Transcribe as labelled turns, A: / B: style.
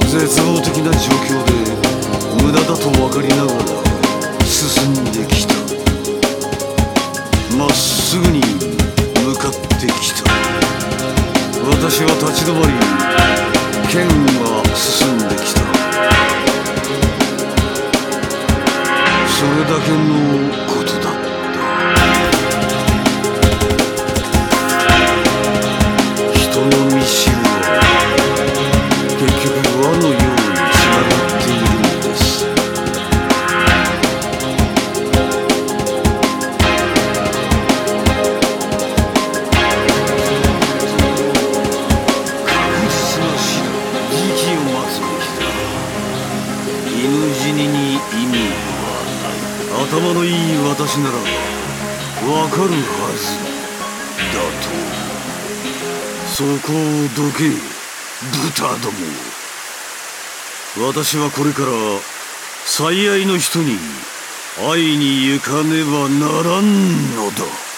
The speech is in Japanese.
A: 絶望的な状況で無駄だと分かりながら進んできた。まっすぐに向かってきた。私は立ち止まり、剣は進んできた。それだけのことだった。人の道は結局輪のようにつながっているのです。確実な死だ。時期を待つべきだ。犬死にに意味はない。頭のいい私ならわかるはずだと。そこをどけ、豚ども。私はこれから最愛の人に会いに行かねばならんのだ。